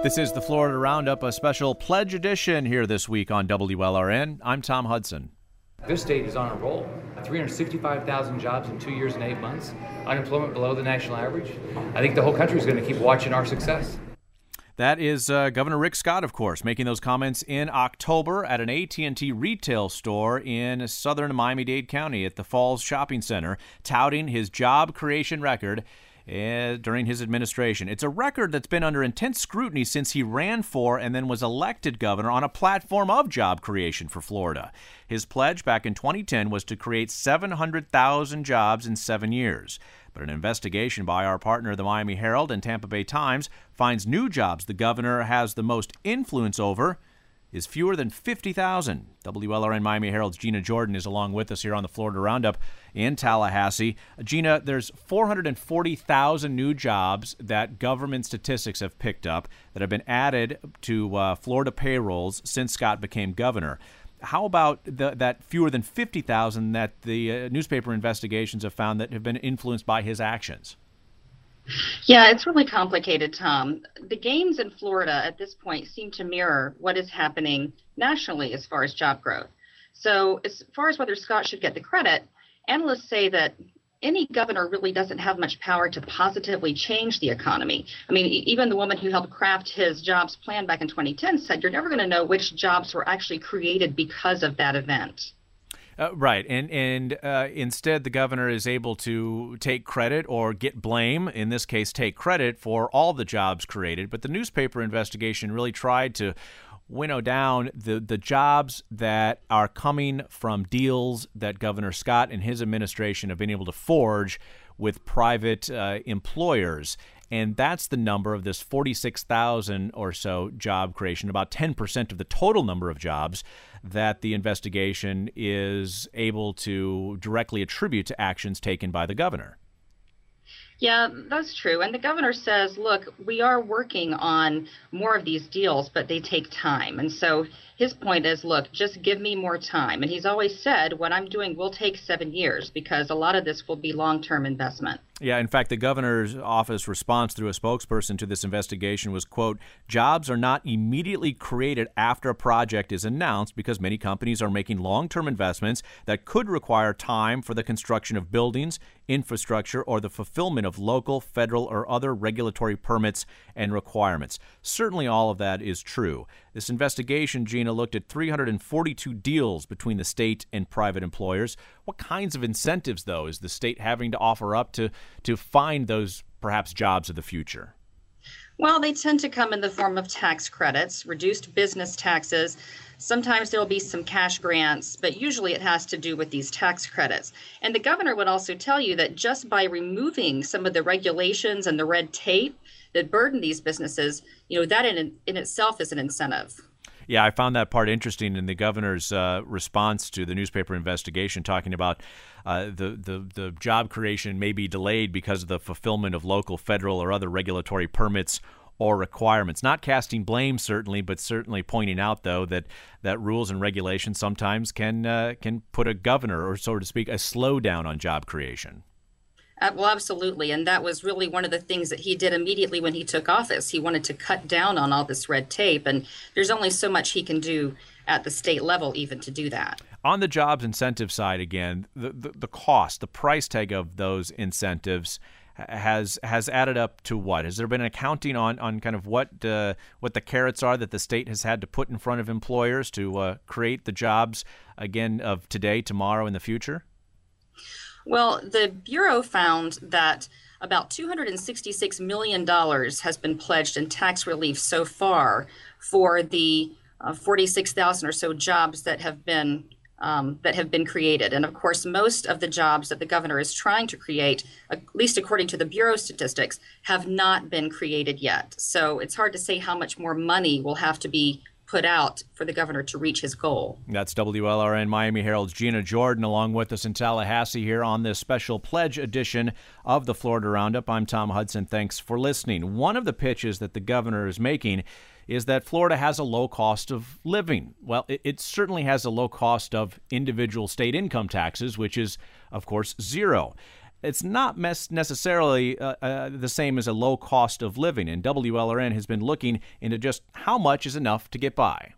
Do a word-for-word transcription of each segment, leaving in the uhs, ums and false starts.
This is the Florida Roundup, a special pledge edition here this week on W L R N. I'm Tom Hudson. This state is on a roll. three hundred sixty-five thousand jobs in two years and eight months. Unemployment below the national average. I think the whole country is going to keep watching our success. That is uh, Governor Rick Scott, of course, making those comments in October at an A T and T retail store in southern Miami-Dade County at the Falls Shopping Center, touting his job creation record uh, during his administration. It's a record that's been under intense scrutiny since he ran for and then was elected governor on a platform of job creation for Florida. His pledge back in twenty ten was to create seven hundred thousand jobs in seven years. But an investigation by our partner, the Miami Herald and Tampa Bay Times, finds new jobs the governor has the most influence over is fewer than fifty thousand. W L R N Miami Herald's Gina Jordan is along with us here on the Florida Roundup in Tallahassee. Gina, there's four hundred forty thousand new jobs that government statistics have picked up that have been added to uh, Florida payrolls since Scott became governor. How about the, that fewer than fifty thousand that the uh, newspaper investigations have found that have been influenced by his actions? Yeah, it's really complicated, Tom. The gains in Florida at this point seem to mirror what is happening nationally as far as job growth. So as far as whether Scott should get the credit, analysts say that any governor really doesn't have much power to positively change the economy. I mean, even the woman who helped craft his jobs plan back in twenty ten said you're never going to know which jobs were actually created because of that event. Uh, right. And and uh, instead, the governor is able to take credit or get blame, in this case, take credit for all the jobs created. But the newspaper investigation really tried to winnow down the, the jobs that are coming from deals that Governor Scott and his administration have been able to forge with private uh, employers. And that's the number of this forty-six thousand or so job creation, about ten percent of the total number of jobs that the investigation is able to directly attribute to actions taken by the governor. Yeah, that's true. And the governor says, look, we are working on more of these deals, but they take time. And so his point is, look, just give me more time. And he's always said, what I'm doing will take seven years because a lot of this will be long-term investment. Yeah, in fact, the governor's office response through a spokesperson to this investigation was, quote, jobs are not immediately created after a project is announced because many companies are making long-term investments that could require time for the construction of buildings, infrastructure, or the fulfillment of local, federal, or other regulatory permits and requirements. Certainly all of that is true. This investigation, Gina, looked at three hundred forty-two deals between the state and private employers. What kinds of incentives, though, is the state having to offer up to, to find those perhaps jobs of the future? Well, they tend to come in the form of tax credits, reduced business taxes. Sometimes there will be some cash grants, but usually it has to do with these tax credits. And the governor would also tell you that just by removing some of the regulations and the red tape that burden these businesses, you know, that in, in itself is an incentive. Yeah, I found that part interesting in the governor's uh, response to the newspaper investigation, talking about uh, the, the, the job creation may be delayed because of the fulfillment of local, federal, or other regulatory permits or requirements. Not casting blame, certainly, but certainly pointing out, though, that, that rules and regulations sometimes can uh, can put a governor, or so to speak, a slowdown on job creation. Uh, well, absolutely. And that was really one of the things that he did immediately when he took office. He wanted to cut down on all this red tape. And there's only so much he can do at the state level even to do that. On the jobs incentive side, again, the, the, the cost, the price tag of those incentives has has added up to what? Has there been an accounting on, on kind of what uh, what the carrots are that the state has had to put in front of employers to uh, create the jobs, again, of today, tomorrow, in the future? Well, the Bureau found that about two hundred sixty-six million dollars has been pledged in tax relief so far for the uh, forty-six thousand or so jobs that have been um, that have been created. And of course, most of the jobs that the governor is trying to create, at least according to the Bureau statistics, have not been created yet. So it's hard to say how much more money will have to be put out for the governor to reach his goal. That's W L R N Miami Herald's Gina Jordan along with us in Tallahassee here on this special pledge edition of the Florida Roundup. I'm Tom Hudson. Thanks for listening. One of the pitches that the governor is making is that Florida has a low cost of living. Well, it, it certainly has a low cost of individual state income taxes, which is, of course, zero. it's not mes- necessarily uh, uh, the same as a low cost of living, and W L R N has been looking into just how much is enough to get by.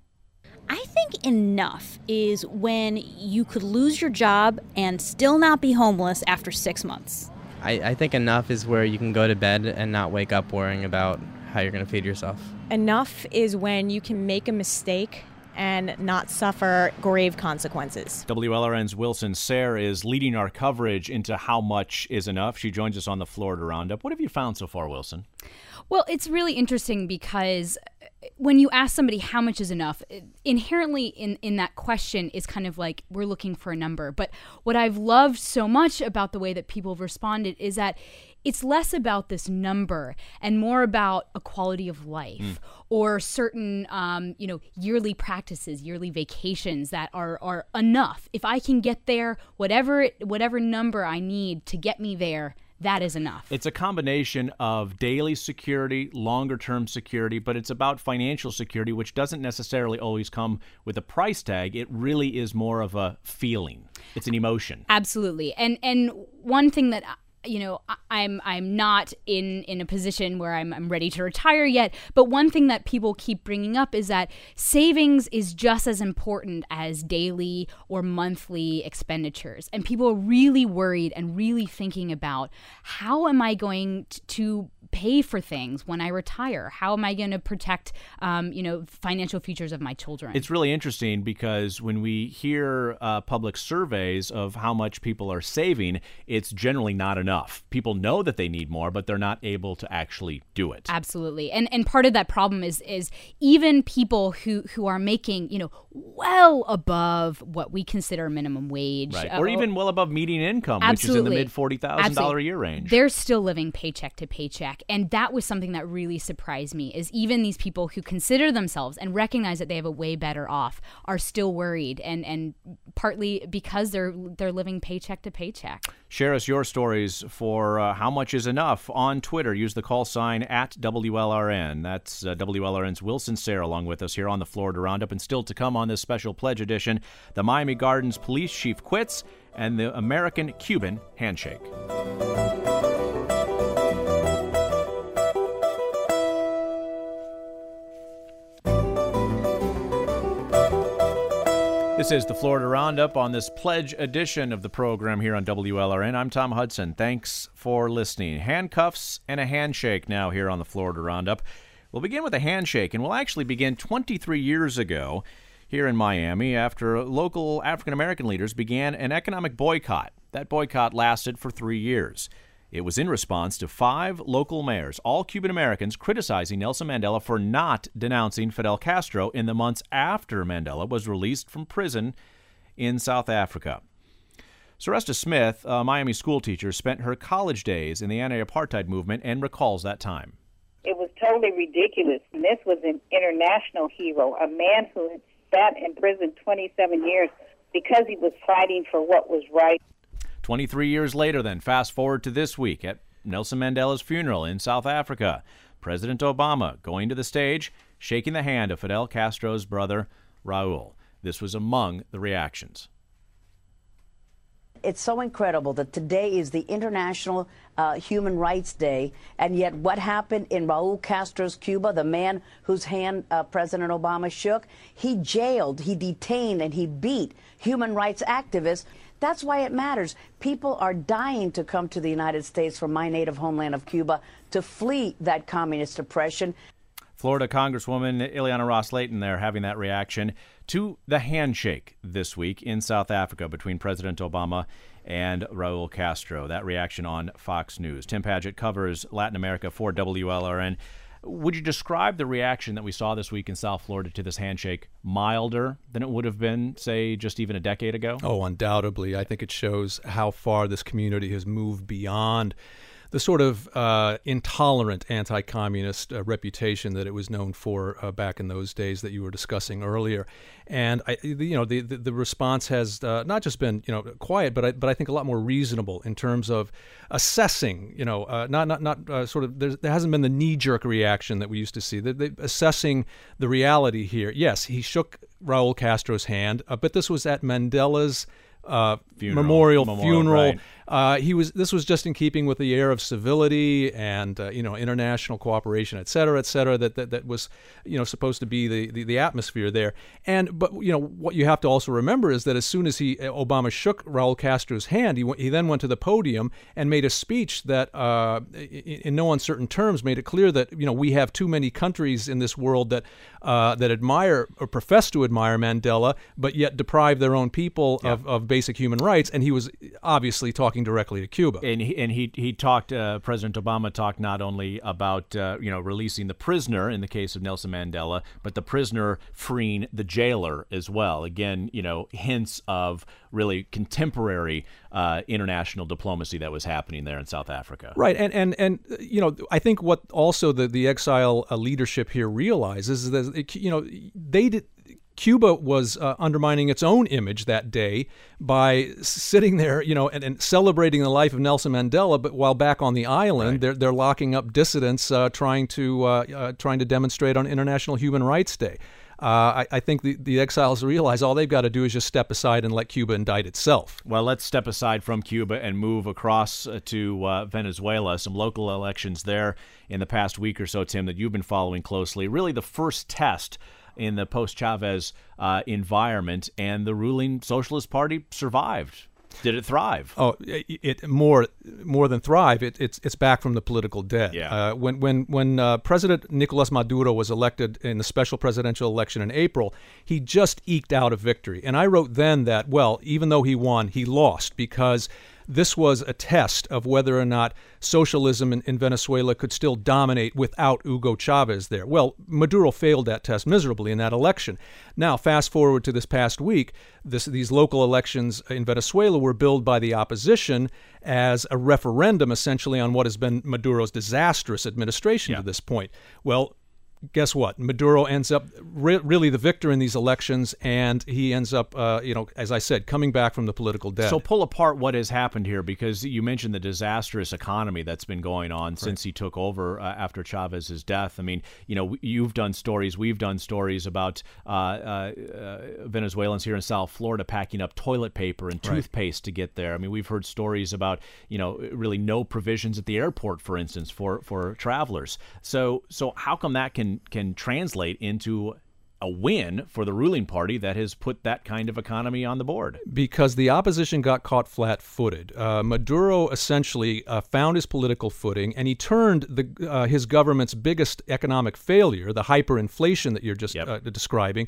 I think enough is when you could lose your job and still not be homeless after six months. I, I think enough is where you can go to bed and not wake up worrying about how you're going to feed yourself. Enough is when you can make a mistake and not suffer grave consequences. W L R N's Wilson Sayre is leading our coverage into how much is enough. She joins us on the Florida Roundup. What have you found so far, Wilson? Well, it's really interesting because when you ask somebody how much is enough, inherently in, in that question is kind of like we're looking for a number. But what I've loved so much about the way that people have responded is that it's less about this number and more about a quality of life mm. or certain, um, you know, yearly practices, yearly vacations that are, are enough. If I can get there, whatever whatever number I need to get me there, that is enough. It's a combination of daily security, longer-term security, but it's about financial security, which doesn't necessarily always come with a price tag. It really is more of a feeling. It's an emotion. Absolutely. And and one thing that you know, I'm I'm not in, in a position where I'm I'm ready to retire yet. But one thing that people keep bringing up is that savings is just as important as daily or monthly expenditures. And people are really worried and really thinking about how am I going to pay for things when I retire? How am I going to protect, um, you know, financial futures of my children? It's really interesting because when we hear uh, public surveys of how much people are saving, it's generally not enough. People know that they need more, but they're not able to actually do it. Absolutely. And and part of that problem is is even people who, who are making, you know, well above what we consider minimum wage. Right. Uh, or even well above median income, absolutely. which is in the mid forty thousand dollars a year range. They're still living paycheck to paycheck. And that was something that really surprised me, is even these people who consider themselves and recognize that they have a way better off are still worried, and, and partly because they're they're living paycheck to paycheck. Share us your stories for uh, how much is enough on Twitter. Use the call sign at W L R N. That's uh, W L R N's Wilson Sayre along with us here on the Florida Roundup. And still to come on this special pledge edition, the Miami Gardens police chief quits and the American-Cuban handshake. This is the Florida Roundup on this pledge edition of the program here on W L R N. I'm Tom Hudson. Thanks for listening. Handcuffs and a handshake now here on the Florida Roundup. We'll begin with a handshake, and we'll actually begin twenty-three years ago here in Miami after local African-American leaders began an economic boycott. That boycott lasted for three years. It was in response to five local mayors, all Cuban Americans, criticizing Nelson Mandela for not denouncing Fidel Castro in the months after Mandela was released from prison in South Africa. Seresta Smith, a Miami schoolteacher, spent her college days in the anti-apartheid movement and recalls that time. It was totally ridiculous. And this was an international hero, a man who had sat in prison twenty-seven years because he was fighting for what was right. twenty-three years later, then, fast forward to this week at Nelson Mandela's funeral in South Africa. President Obama going to the stage, shaking the hand of Fidel Castro's brother, Raul. This was among the reactions. It's so incredible that today is the International uh, Human Rights Day, and yet what happened in Raul Castro's Cuba, the man whose hand uh, President Obama shook, he jailed, he detained, and he beat human rights activists. That's why it matters. People are dying to come to the United States from my native homeland of Cuba to flee that communist oppression. Florida Congresswoman Ileana Ros-Lehtinen there having that reaction to the handshake this week in South Africa between President Obama and Raul Castro. That reaction on Fox News. Tim Padgett covers Latin America for W L R N. Would you describe the reaction that we saw this week in South Florida to this handshake milder than it would have been, say, just even a decade ago? Oh, undoubtedly. I think it shows how far this community has moved beyond the sort of uh, intolerant anti-communist uh, reputation that it was known for uh, back in those days that you were discussing earlier. And I, you know, the the, the response has uh, not just been you know quiet, but I, but I think a lot more reasonable in terms of assessing. You know, uh, not not not uh, sort of there hasn't been the knee-jerk reaction that we used to see. They, they, assessing the reality here. Yes, he shook Raul Castro's hand, uh, but this was at Mandela's uh, Funeral. memorial, Memorial, funeral. right. Uh, he was. This was just in keeping with the air of civility and uh, you know international cooperation, et cetera, et cetera. That that, that was you know supposed to be the, the, the atmosphere there. And but you know what you have to also remember is that as soon as he Obama shook Raul Castro's hand, he he then went to the podium and made a speech that, uh, in, in no uncertain terms, made it clear that you know we have too many countries in this world that uh, that admire or profess to admire Mandela, but yet deprive their own people Yeah. of, of basic human rights. And he was obviously talking directly to Cuba. And he and he he talked. Uh, President Obama talked not only about uh, you know releasing the prisoner in the case of Nelson Mandela, but the prisoner freeing the jailer as well. Again, you know, hints of really contemporary uh, international diplomacy that was happening there in South Africa. Right, and and and uh, you know, I think what also the the exile uh, leadership here realizes is that it, you know they did. Cuba was uh, undermining its own image that day by sitting there, you know, and, and celebrating the life of Nelson Mandela. But while back on the island, Right. they're they're locking up dissidents, uh, trying to uh, uh, trying to demonstrate on International Human Rights Day. Uh, I, I think the, the exiles realize all they've got to do is just step aside and let Cuba indict itself. Well, let's step aside from Cuba and move across uh, to uh, Venezuela. Some local elections there in the past week or so, Tim, that you've been following closely. Really the first test in the post-Chavez uh, environment, and the ruling Socialist Party survived. Did it thrive? Oh, it, it more more than thrive. It, it's it's back from the political dead. Yeah. Uh, when when when uh, President Nicolas Maduro was elected in the special presidential election in April, he just eked out a victory. And I wrote then that, well, even though he won, he lost, because this was a test of whether or not socialism in, in Venezuela could still dominate without Hugo Chavez there. Well, Maduro failed that test miserably in that election. Now, fast forward to this past week, this, these local elections in Venezuela were billed by the opposition as a referendum, essentially, on what has been Maduro's disastrous administration Yeah. to this point. Well, guess what? Maduro ends up re- really the victor in these elections, and he ends up, uh, you know, as I said, coming back from the political dead. So pull apart what has happened here, because you mentioned the disastrous economy that's been going on since he took over uh, after Chavez's death. I mean, you know, you've done stories, we've done stories about uh, uh, uh, Venezuelans here in South Florida packing up toilet paper and Right. toothpaste to get there. I mean, we've heard stories about, you know, really no provisions at the airport, for instance, for, for travelers. So, so how come that can can translate into a win for the ruling party that has put that kind of economy on the board? Because the opposition got caught flat-footed. Uh, Maduro essentially uh, found his political footing, and he turned the uh, his government's biggest economic failure, the hyperinflation that you're just Yep. uh, describing,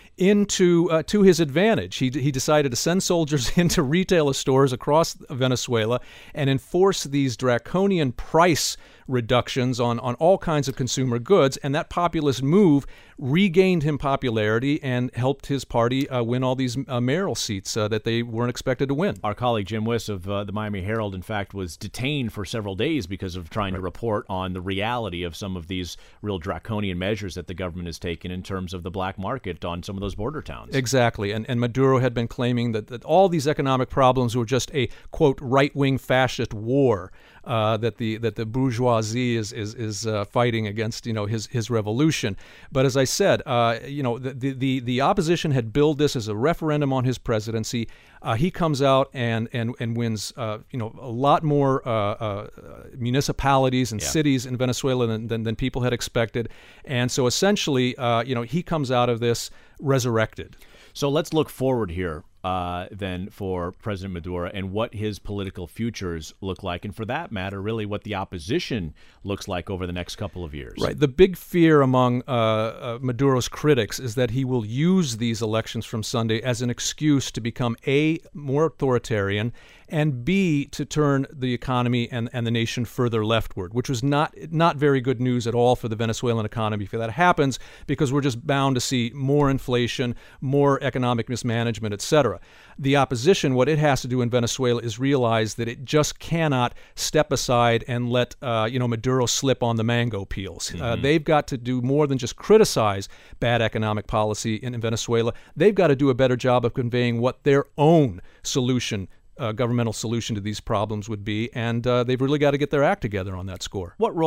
into uh, to his advantage. He he decided to send soldiers into retailer stores across Venezuela and enforce these draconian price reductions on, on all kinds of consumer goods, and that populist move regained him popularity and helped his party uh, win all these uh, mayoral seats uh, that they weren't expected to win. Our colleague Jim Wiss of uh, the Miami Herald, in fact, was detained for several days because of trying to report on the reality of some of these real draconian measures that the government has taken in terms of the black market on some of those border towns. Exactly. And, and Maduro had been claiming that, that all these economic problems were just a, quote, right-wing fascist war uh, that the that the bourgeoisie is is, is uh, fighting against, you know, his his revolution. But as I said, uh, you know, the, the, the opposition had billed this as a referendum on his presidency. Uh, he comes out and and, and wins, uh, you know, a lot more uh, uh, municipalities and Yeah. cities in Venezuela than, than, than people had expected. And so essentially, uh, you know, he comes out of this resurrected. So let's look forward here uh, then for President Maduro and what his political futures look like. And for that matter, really what the opposition looks like over the next couple of years. Right. The big fear among uh, uh, Maduro's critics is that he will use these elections from Sunday as an excuse to become A, more authoritarian, and B, to turn the economy and, and the nation further leftward, which was not not very good news at all for the Venezuelan economy if that happens, because we're just bound to see more inflation, more economic mismanagement, et cetera. The opposition, what it has to do in Venezuela is realize that it just cannot step aside and let uh, you know Maduro slip on the mango peels. Mm-hmm. Uh, they've got to do more than just criticize bad economic policy in, in Venezuela. They've got to do a better job of conveying what their own solution Uh, governmental solution to these problems would be, and uh, they've really got to get their act together on that score. What role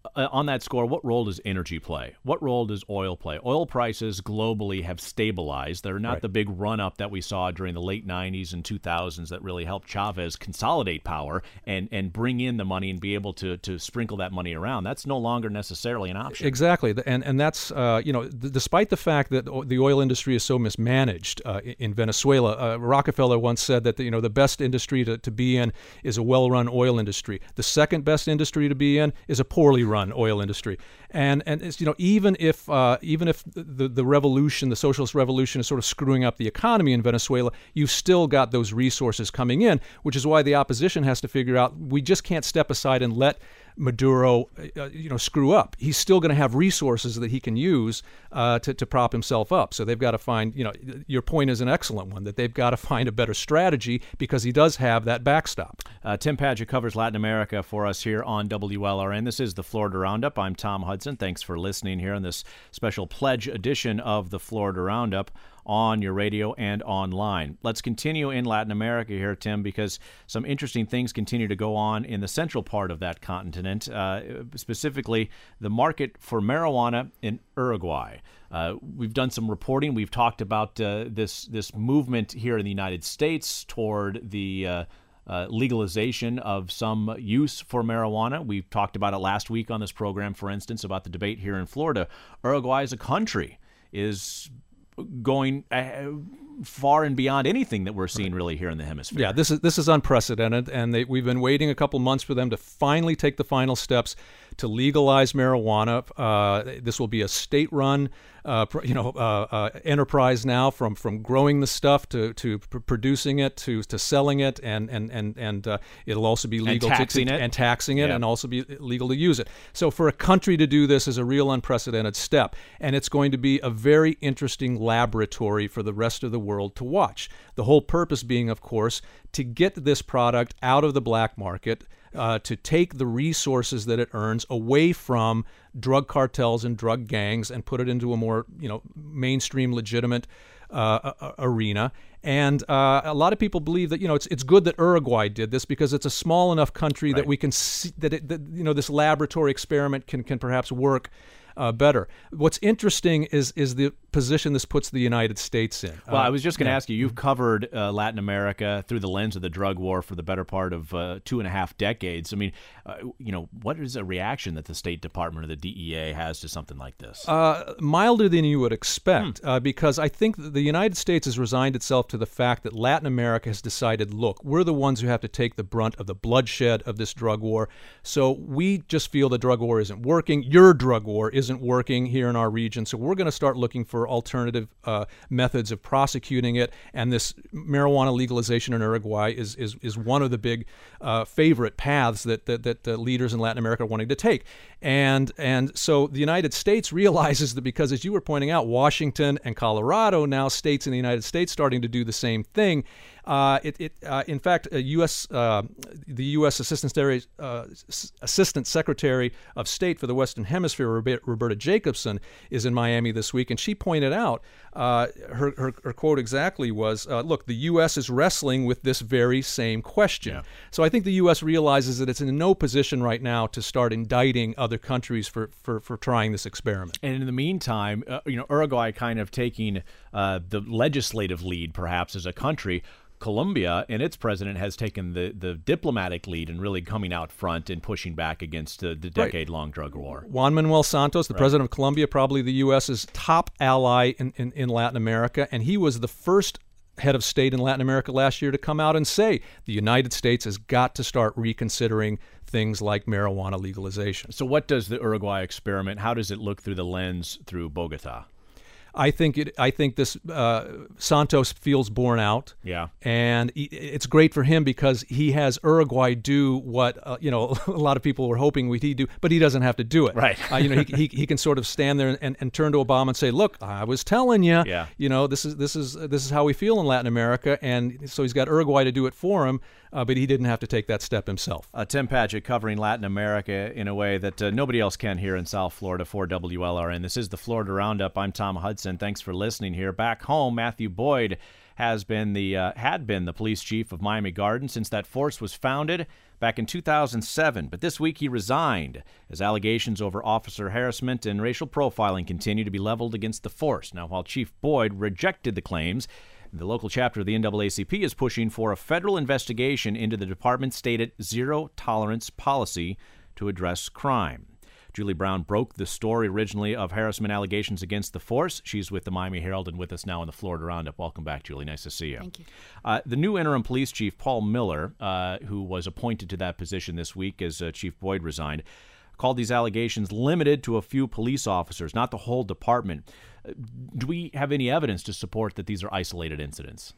uh, on that score, what role does energy play? What role does oil play? Oil prices globally have stabilized. They're not Right. the big run-up that we saw during the late nineties and two thousands that really helped Chavez consolidate power and, and bring in the money and be able to, to sprinkle that money around. That's no longer necessarily an option. Exactly, and and that's uh, you know, th- despite the fact that the oil industry is so mismanaged uh, in Venezuela, uh, Rockefeller once said that the, you know the best industry to, to be in is a well-run oil industry. The second best industry to be in is a poorly run oil industry. And and it's, you know even if uh, even if the the revolution, the socialist revolution, is sort of screwing up the economy in Venezuela, you've still got those resources coming in, which is why the opposition has to figure out we just can't step aside and let Maduro, uh, you know, screw up. He's still going to have resources that he can use uh, to, to prop himself up. So they've got to find, you know, your point is an excellent one, that they've got to find a better strategy because he does have that backstop. Uh, Tim Padgett covers Latin America for us here on W L R N. This is the Florida Roundup. I'm Tom Hudson. Thanks for listening here on this special pledge edition of the Florida Roundup on your radio and online. Let's continue in Latin America here, Tim, because some interesting things continue to go on in the central part of that continent, uh, specifically the market for marijuana in Uruguay. Uh, we've done some reporting. We've talked about uh, this this movement here in the United States toward the uh, uh, legalization of some use for marijuana. We talked about it last week on this program, for instance, about the debate here in Florida. Uruguay as a country is going uh, far and beyond anything that we're seeing really here in the hemisphere. Yeah, this is this is unprecedented, and they, we've been waiting a couple months for them to finally take the final steps to legalize marijuana. Uh, this will be a state-run, uh, you know, uh, uh, enterprise now, from from growing the stuff to to pr- producing it to to selling it, and and and and uh, it'll also be legal and taxing to, to it and taxing it, yeah. and also be legal to use it. So for a country to do this is a real unprecedented step, and it's going to be a very interesting laboratory for the rest of the world to watch. The whole purpose being, of course, to get this product out of the black market, uh, to take the resources that it earns away from drug cartels and drug gangs and put it into a more, you know, mainstream, legitimate uh, a- arena. And uh, a lot of people believe that, you know, it's it's good that Uruguay did this because it's a small enough country Right. that we can see that, it, that you know this laboratory experiment can can perhaps work Uh, better. What's interesting is is the position this puts the United States in. Well, uh, I was just going to yeah. ask you, you've covered uh, Latin America through the lens of the drug war for the better part of uh, two and a half decades. I mean, uh, you know, what is a reaction that the State Department or the D E A has to something like this? Uh, milder than you would expect, Hmm. uh, because I think the United States has resigned itself to the fact that Latin America has decided, look, we're the ones who have to take the brunt of the bloodshed of this drug war, so we just feel the drug war isn't working. Your drug war isn't working here in our region, so we're going to start looking for alternative uh, methods of prosecuting it, and this marijuana legalization in Uruguay is is, is one of the big uh, favorite paths that, that, that the leaders in Latin America are wanting to take. And, and so the United States realizes that because, as you were pointing out, Washington and Colorado, now states in the United States, starting to do the same thing. Uh, it, it uh, in fact, a U S uh, the U S Assistant Secretary, uh, Assistant Secretary of State for the Western Hemisphere, Roberta Jacobson, is in Miami this week, and she pointed out uh, her, her her quote exactly was, uh, "Look, the U S is wrestling with this very same question." Yeah. So I think the U S realizes that it's in no position right now to start indicting other countries for for, for trying this experiment. And in the meantime, uh, you know, Uruguay kind of taking uh, the legislative lead, perhaps, as a country. Colombia and its president has taken the, the diplomatic lead and really coming out front and pushing back against uh, the decade-long drug war. Juan Manuel Santos, the Right. president of Colombia, probably the U S's top ally in, in, in Latin America, and he was the first head of state in Latin America last year to come out and say the United States has got to start reconsidering things like marijuana legalization. So what does the Uruguay experiment, how does it look through the lens through Bogota? I think it. I think this uh, Santos feels borne out. Yeah, and he, it's great for him because he has Uruguay do what uh, you know a lot of people were hoping we'd do, but he doesn't have to do it. Right. uh, you know, he, he he can sort of stand there and, and turn to Obama and say, "Look, I was telling you. Yeah. You know, this is this is this is how we feel in Latin America," and so he's got Uruguay to do it for him. Uh, but he didn't have to take that step himself. Uh, Tim Padgett covering Latin America in a way that uh, nobody else can here in South Florida for W L R N. This is the Florida Roundup. I'm Tom Hudson. Thanks for listening here. Back home, Matthew Boyd has been the uh, had been the police chief of Miami Gardens since that force was founded back in two thousand seven. But this week he resigned as allegations over officer harassment and racial profiling continue to be leveled against the force. Now, while Chief Boyd rejected the claims, the local chapter of the N double A C P is pushing for a federal investigation into the department's stated zero-tolerance policy to address crime. Julie Brown broke the story originally of harassment allegations against the force. She's with the Miami Herald and with us now in the Florida Roundup. Welcome back, Julie. Nice to see you. Thank you. Uh, the new interim police chief, Paul Miller, uh, who was appointed to that position this week as uh, Chief Boyd resigned, called these allegations limited to a few police officers, not the whole department. Uh, do we have any evidence to support that these are isolated incidents?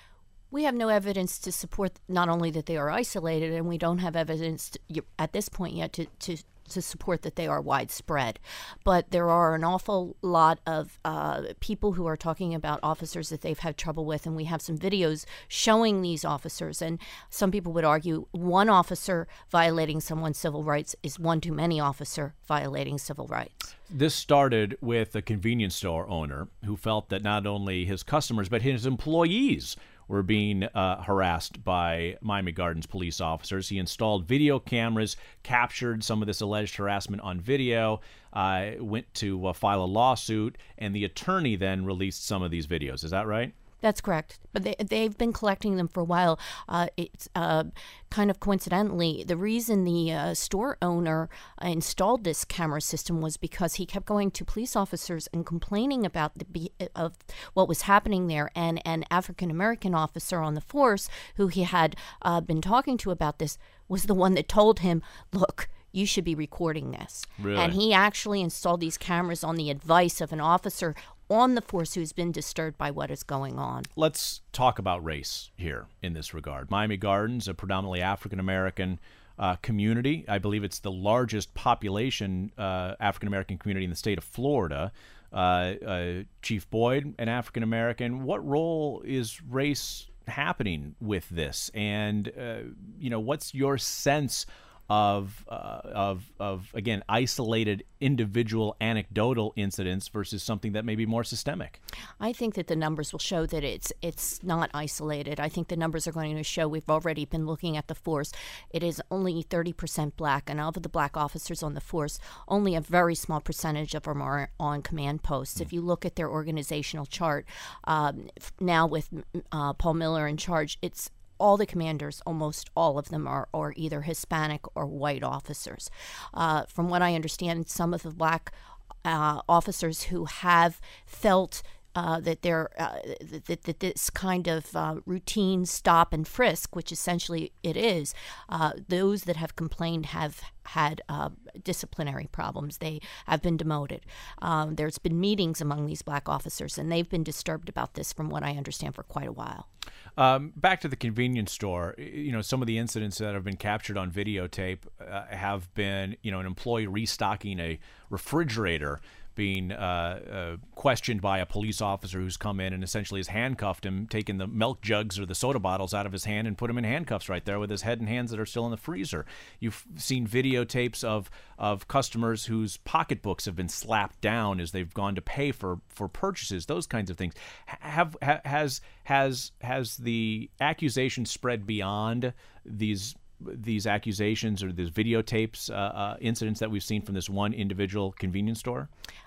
We have no evidence to support not only that they are isolated, and we don't have evidence to, at this point yet to, to to support that they are widespread. But there are an awful lot of uh, people who are talking about officers that they've had trouble with, and we have some videos showing these officers. And some people would argue one officer violating someone's civil rights is one too many officer violating civil rights. This started with a convenience store owner who felt that not only his customers but his employees were being uh, harassed by Miami Gardens police officers. He installed video cameras, captured some of this alleged harassment on video, uh, went to uh, file a lawsuit, and the attorney then released some of these videos. Is that right? That's correct. But they, they've been collecting them for a while. Uh, it's uh, kind of coincidentally, the reason the uh, store owner installed this camera system was because he kept going to police officers and complaining about the of what was happening there. And an African-American officer on the force who he had uh, been talking to about this was the one that told him, look, you should be recording this. Really? And he actually installed these cameras on the advice of an officer on the force who's been disturbed by what is going on. Let's talk about race here in this regard. Miami Gardens, a predominantly African-American uh, community. I believe it's the largest population uh, African-American community in the state of Florida. Uh, uh, Chief Boyd, an African-American. What role is race happening with this? And, uh, you know, what's your sense of, uh, of, of again, isolated individual anecdotal incidents versus something that may be more systemic? I think that the numbers will show that it's it's not isolated. I think the numbers are going to show, we've already been looking at the force, it is only thirty percent black, and of the black officers on the force, only a very small percentage of them are on command posts. Mm. If you look at their organizational chart, um, now with uh, Paul Miller in charge, it's all the commanders, almost all of them, are, are either Hispanic or white officers. Uh, from what I understand, some of the black uh, officers who have felt uh, that they're uh, that, that this kind of uh, routine stop and frisk, which essentially it is, uh, those that have complained have had uh, disciplinary problems. They have been demoted. Um, there's been meetings among these black officers, and they've been disturbed about this, from what I understand, for quite a while. Um, back to the convenience store, you know, some of the incidents that have been captured on videotape uh, have been, you know, an employee restocking a refrigerator being uh, uh, questioned by a police officer who's come in and essentially has handcuffed him, taken the milk jugs or the soda bottles out of his hand and put him in handcuffs right there with his head and hands that are still in the freezer. You've seen videotapes of of customers whose pocketbooks have been slapped down as they've gone to pay for, for purchases, those kinds of things. Have ha, has has has the accusation spread beyond these these accusations or these videotapes, uh, uh, incidents that we've seen from this one individual convenience store?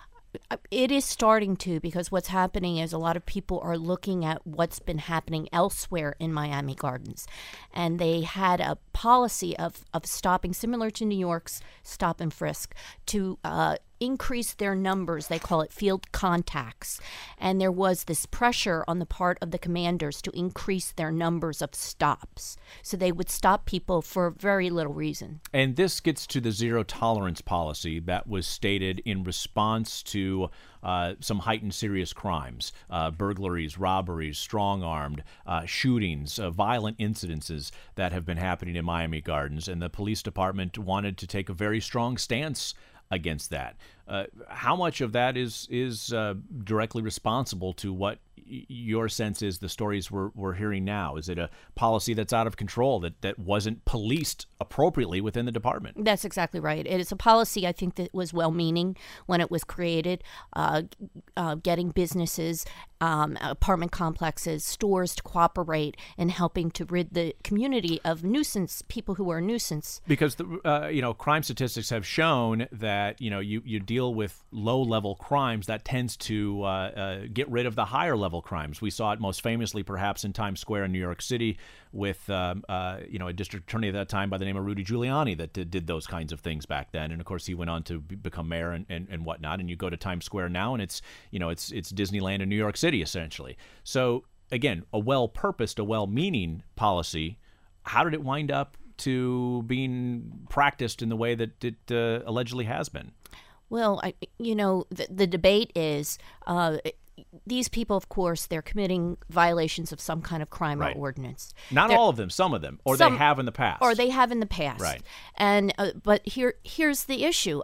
It is starting to, because what's happening is a lot of people are looking at what's been happening elsewhere in Miami Gardens. And they had a policy of, of stopping, similar to New York's stop and frisk, to uh, increase their numbers. They call it field contacts. And there was this pressure on the part of the commanders to increase their numbers of stops. So they would stop people for very little reason. And this gets to the zero tolerance policy that was stated in response to uh, some heightened serious crimes, uh, burglaries, robberies, strong-armed, uh, shootings, uh, violent incidences that have been happening in Miami Gardens. And the police department wanted to take a very strong stance against that. Uh, how much of that is is uh, directly responsible to what y- your sense is the stories we're, we're hearing now? Is it a policy that's out of control, that, that wasn't policed appropriately within the department? That's exactly right. It is a policy, I think, that was well-meaning when it was created, uh, uh, getting businesses um, apartment complexes, stores to cooperate in helping to rid the community of nuisance, people who are a nuisance. Because, the, uh, you know, crime statistics have shown that, you know, you, you deal with low-level crimes, that tends to uh, uh, get rid of the higher-level crimes. We saw it most famously, perhaps, in Times Square in New York City with, um, uh, you know, a district attorney at that time by the name of Rudy Giuliani that did, did those kinds of things back then. And, of course, he went on to be, become mayor and, and, and whatnot. And you go to Times Square now, and it's, you know, it's it's Disneyland in New York City, essentially. So, again, a well-purposed, a well-meaning policy. How did it wind up to being practiced in the way that it uh, allegedly has been? Well, I, you know, the, the debate is uh, these people, of course, they're committing violations of some kind of crime right. or ordinance. Not they're, all of them, some of them, or some, they have in the past. Or they have in the past. Right. And uh, but here, here's the issue.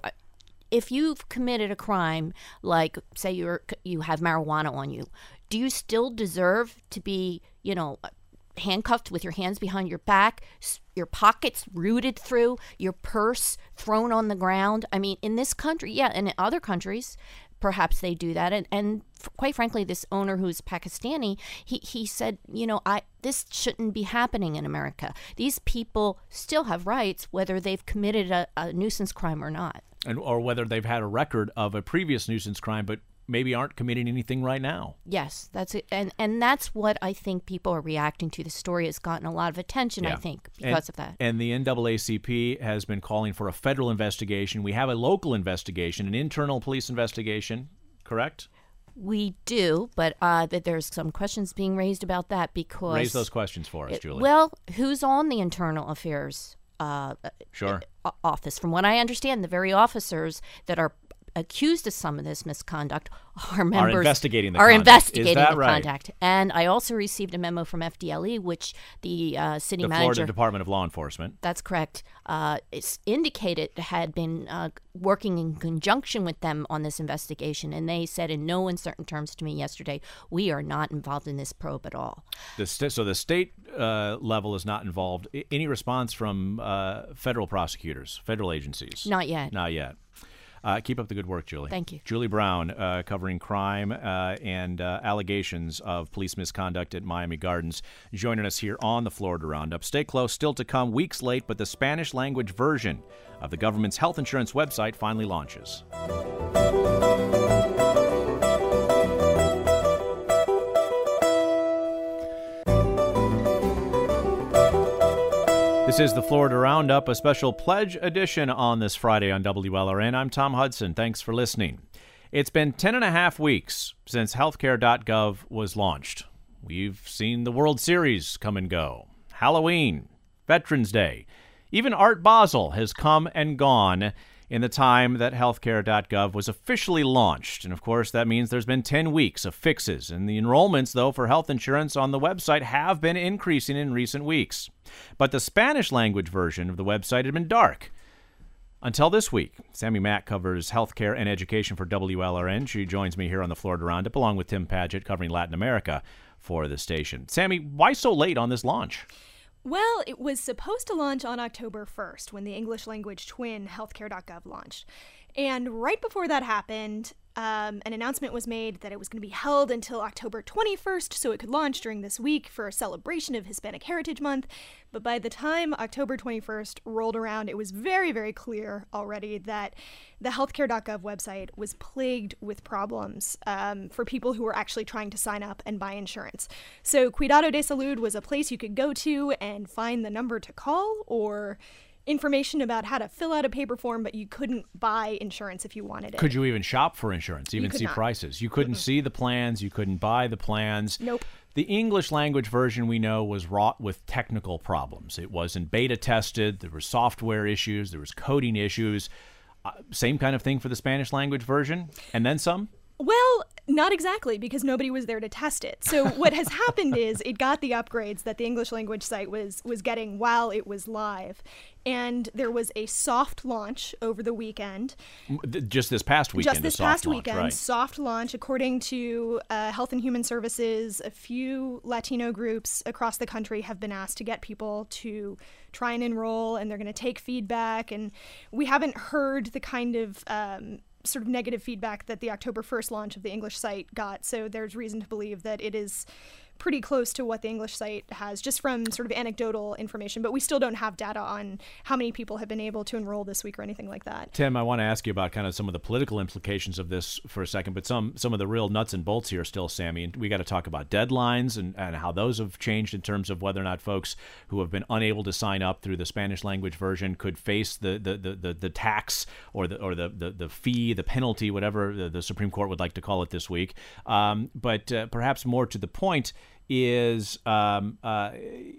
If you've committed a crime, like say you're you have marijuana on you, do you still deserve to be, you know, handcuffed with your hands behind your back, your pockets rooted through, your purse thrown on the ground? I mean, in this country, yeah, and in other countries, perhaps they do that. And, and f- quite frankly, this owner who's Pakistani, he, he said, you know, I this shouldn't be happening in America. These people still have rights, whether they've committed a, a nuisance crime or not. And or whether they've had a record of a previous nuisance crime, but maybe aren't committing anything right now. Yes, that's it. And and that's what I think people are reacting to. The story has gotten a lot of attention, yeah. I think, because and, of that. And the N double A C P has been calling for a federal investigation. We have a local investigation, an internal police investigation, correct? We do, but uh, that there's some questions being raised about that because... Raise those questions for us, it, Julie. Well, who's on the internal affairs uh, sure. office? From what I understand, the very officers that are accused of some of this misconduct are members are investigating the are conduct. investigating Is that the right? conduct. And I also received a memo from F D L E, which the uh, city the manager, Florida Department of Law Enforcement. That's correct. Uh, it's indicated had been uh, working in conjunction with them on this investigation, and they said in no uncertain terms to me yesterday, we are not involved in this probe at all. The st- so the state uh, level is not involved. I- any response from uh, federal prosecutors, federal agencies? Not yet. Not yet. Uh, keep up the good work, Julie. Thank you. Julie Brown, uh, covering crime uh, and uh, allegations of police misconduct at Miami Gardens, joining us here on the Florida Roundup. Stay close. Still to come, weeks late, but the Spanish language version of the government's health insurance website finally launches. This is the Florida Roundup, a special pledge edition on this Friday on W L R N. I'm Tom Hudson. Thanks for listening. It's been ten and a half weeks since healthcare dot gov was launched. We've seen the World Series come and go, Halloween, Veterans Day. Even Art Basel has come and gone in the time that healthcare dot gov was officially launched. And, of course, that means there's been ten weeks of fixes. And the enrollments, though, for health insurance on the website have been increasing in recent weeks. But the Spanish language version of the website had been dark until this week. Sammy Mack covers healthcare and education for W L R N. She joins me here on the Florida Roundup, along with Tim Padgett covering Latin America for the station. Sammy, why so late on this launch? Well, it was supposed to launch on October first when the English language twin healthcare dot gov launched. And right before that happened, um, an announcement was made that it was going to be held until October twenty-first so it could launch during this week for a celebration of Hispanic Heritage Month. But by the time October twenty-first rolled around, it was very, very clear already that the healthcare dot gov website was plagued with problems um, for people who were actually trying to sign up and buy insurance. So Cuidado de Salud was a place you could go to and find the number to call or information about how to fill out a paper form, but you couldn't buy insurance if you wanted it. Could you even shop for insurance, even see not. prices? You couldn't Mm-mm. see the plans. You couldn't buy the plans. Nope. The English language version, we know, was wrought with technical problems. It wasn't beta tested. There were software issues. There was coding issues. Uh, same kind of thing for the Spanish language version, and then some? Well, not exactly, because nobody was there to test it. So what has happened is it got the upgrades that the English language site was was getting while it was live. And there was a soft launch over the weekend. Just this past weekend. Just this soft past launch, weekend, right. soft launch. According to uh, Health and Human Services, a few Latino groups across the country have been asked to get people to try and enroll, and they're going to take feedback. And we haven't heard the kind of um, sort of negative feedback that the October first launch of the English site got. So there's reason to believe that it is pretty close to what the English site has, just from sort of anecdotal information, but we still don't have data on how many people have been able to enroll this week or anything like that. Tim, I want to ask you about kind of some of the political implications of this for a second, but some some of the real nuts and bolts here still, Sammy. And we got to talk about deadlines and, and how those have changed in terms of whether or not folks who have been unable to sign up through the Spanish language version could face the the, the, the, the tax or the or the, the, the fee, the penalty, whatever the, the Supreme Court would like to call it this week. Um, but uh, perhaps more to the point is um, uh,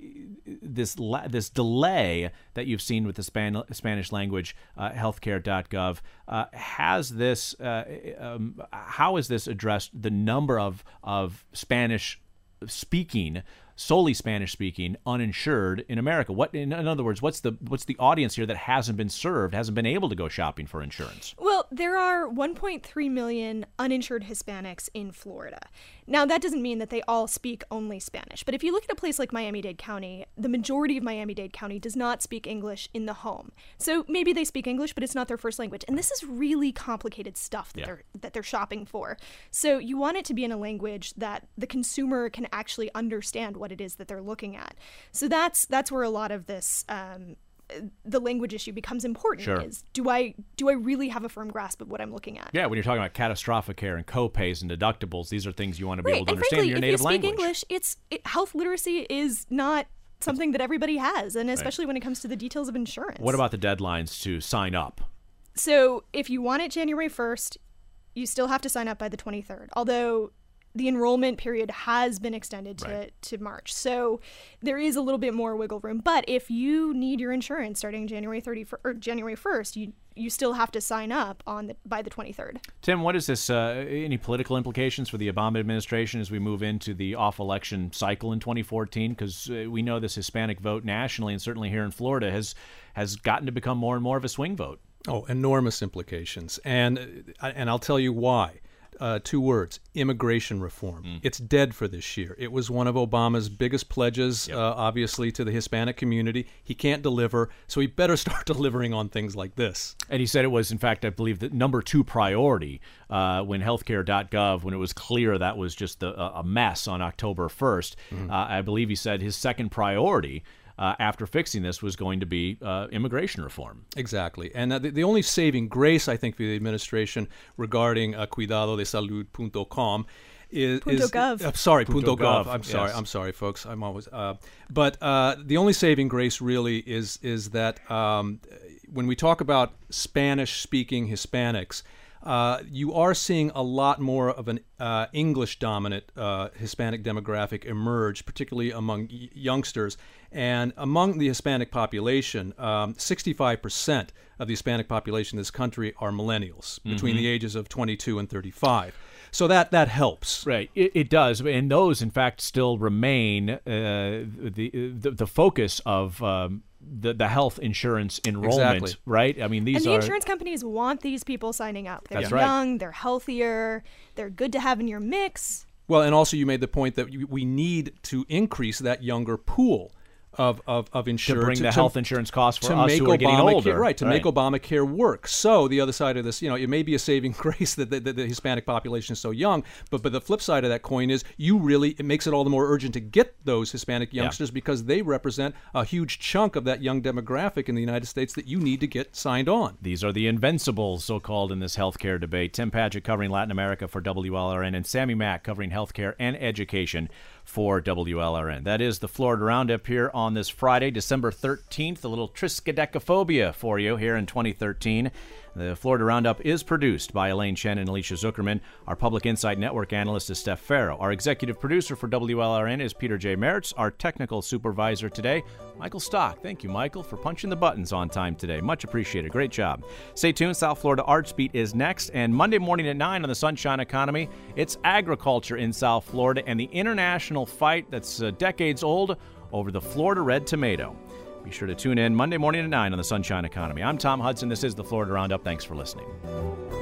this la- this delay that you've seen with the Span- Spanish language uh, healthcare dot gov. Uh, has this uh, um, how has this addressed the number of of Spanish speaking, solely Spanish speaking, uninsured in America? What, in, in other words, what's the what's the audience here that hasn't been served, hasn't been able to go shopping for insurance? Well, there are one point three million uninsured Hispanics in Florida. Now, that doesn't mean that they all speak only Spanish, but if you look at a place like Miami-Dade County, the majority of Miami-Dade County does not speak English in the home. So maybe they speak English, but it's not their first language. And this is really complicated stuff that Yeah. they're that they're shopping for. So you want it to be in a language that the consumer can actually understand what it is that they're looking at. So that's that's where a lot of this um, the language issue becomes important. Sure. Is do I do I really have a firm grasp of what I'm looking at? Yeah, when you're talking about catastrophic care and co-pays and deductibles, these are things you want to be Right, able to and understand frankly, in your if native you speak language. English, it's it, health literacy is not something that everybody has, and especially when it comes to the details of insurance. What about the deadlines to sign up? So if you want it January first, you still have to sign up by the twenty-third, although the enrollment period has been extended to, Right. to March. So there is a little bit more wiggle room. But if you need your insurance starting January thirtieth or January first, you you still have to sign up on the, by the twenty-third. Tim, what is this? Uh, any political implications for the Obama administration as we move into the off-election cycle in twenty fourteen? Because uh, we know this Hispanic vote nationally, and certainly here in Florida, has has gotten to become more and more of a swing vote. Oh, enormous implications. And and I'll tell you why. Uh, two words: immigration reform. Mm. It's dead for this year. It was one of Obama's biggest pledges, Yep. uh, obviously, to the Hispanic community. He can't deliver, so he better start delivering on things like this. And he said it was, in fact, I believe, the number two priority uh, when healthcare dot gov, when it was clear that was just the, a mess on October first. Mm-hmm. Uh, I believe he said his second priority uh, after fixing this was going to be uh, immigration reform. Exactly. And uh, the, the only saving grace, I think, for the administration regarding uh, cuidado de salud dot com is... Punto is gov. Uh, sorry, Punto Punto, Gov. gov, I'm sorry. yes. I'm sorry, folks. I'm always... Uh, but uh, the only saving grace really is, is that um, when we talk about Spanish-speaking Hispanics, Uh, you are seeing a lot more of an uh, English-dominant uh, Hispanic demographic emerge, particularly among y- youngsters. And among the Hispanic population, um, sixty-five percent of the Hispanic population in this country are millennials between Mhm. the ages of twenty-two and thirty-five. So that, that helps. Right, it, it does, and those, in fact, still remain uh, the, the the focus of um, the the health insurance enrollment. Exactly. Right, I mean these and the are insurance companies want these people signing up. They're That's right. young, they're healthier, they're good to have in your mix. Well, and also you made the point that you- we need to increase that younger pool of, of, of insurance. to bring the health insurance costs for to us make who are getting Obamacare- older. Right, to make Obamacare work. So the other side of this, you know, it may be a saving grace that the, the, the Hispanic population is so young, but but the flip side of that coin is you really, it makes it all the more urgent to get those Hispanic youngsters Yeah. because they represent a huge chunk of that young demographic in the United States that you need to get signed on. These are the invincibles, so-called, in this healthcare debate. Tim Padgett covering Latin America for W L R N, and Sammy Mack covering healthcare and education for W L R N. That is the Florida Roundup here on this Friday, December thirteenth. A little triskaidekaphobia for you here in twenty thirteen. The Florida Roundup is produced by Elaine Chen and Alicia Zuckerman. Our Public Insight Network analyst is Steph Farrow. Our executive producer for W L R N is Peter J. Mertz. Our technical supervisor today, Michael Stock. Thank you, Michael, for punching the buttons on time today. Much appreciated. Great job. Stay tuned. South Florida Arts Beat is next. And Monday morning at nine on the Sunshine Economy, it's agriculture in South Florida and the international fight that's uh, decades old over the Florida red tomato. Be sure to tune in Monday morning at nine on the Sunshine Economy. I'm Tom Hudson. This is the Florida Roundup. Thanks for listening.